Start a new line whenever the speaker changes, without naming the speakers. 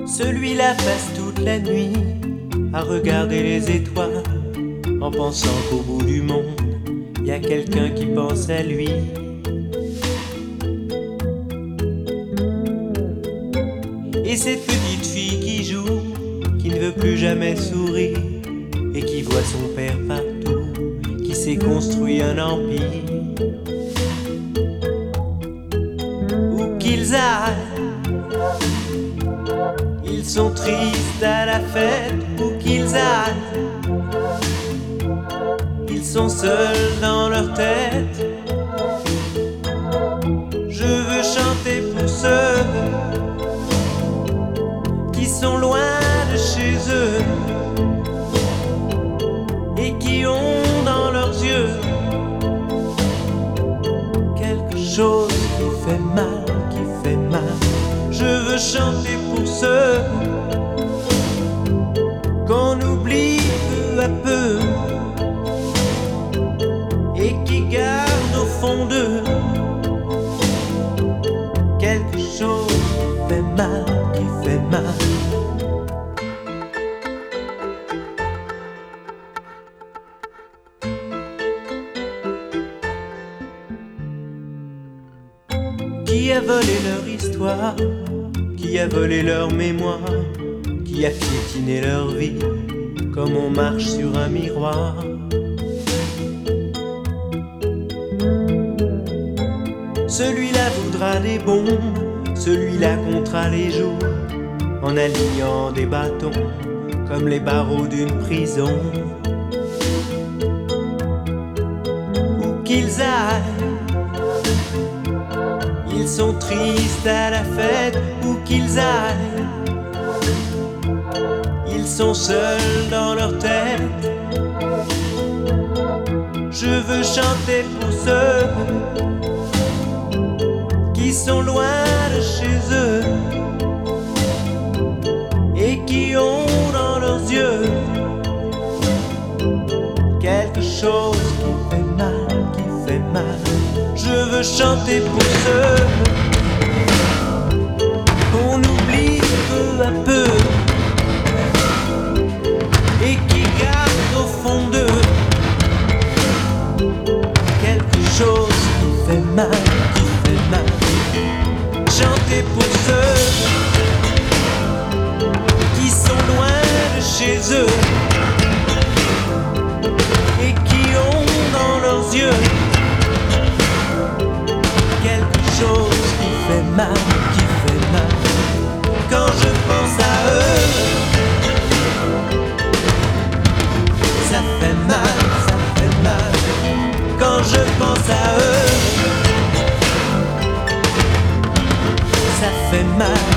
Celui-là passe toute la nuit à regarder les étoiles, en pensant qu'au bout du monde, y a quelqu'un qui pense à lui. Et cette petite fille qui joue, qui ne veut plus jamais sourire, et qui voit son père partout, qui s'est construit un empire. Où qu'ils aillent, ils sont tristes à la fête. Où qu'ils aillent, ils sont seuls dans leur tête. Je veux chanter pour ceux qui sont loin de chez eux et qui ont dans leurs yeux quelque chose qui fait mal, qui fait mal. Je veux chanter pour ceux qu'on oublie peu à peu et qui gardent au fond d'eux quelque chose qui fait mal, qui fait mal. Qui a volé leur histoire, qui a volé leur mémoire, qui a piétiné leur vie, comme on marche sur un miroir. Celui-là voudra des bombes, celui-là comptera les jours, en alignant des bâtons, comme les barreaux d'une prison. Où qu'ils aillent, ils sont tristes à la fête. Où qu'ils aillent, ils sont seuls dans leur tête. Je veux chanter pour ceux qui sont loin de chez eux et qui ont dans leurs yeux quelque chose qui fait mal, qui fait mal. Je veux chanter pour ceux qu'on oublie peu à peu et qui gardent au fond d'eux quelque chose qui fait mal, qui fait mal. Chanter pour ceux qui sont loin de chez eux et qui ont dans leurs yeux quelque chose qui fait mal, qui fait mal. Quand je pense à eux, ça fait mal, ça fait mal. Quand je pense à eux, ça fait mal.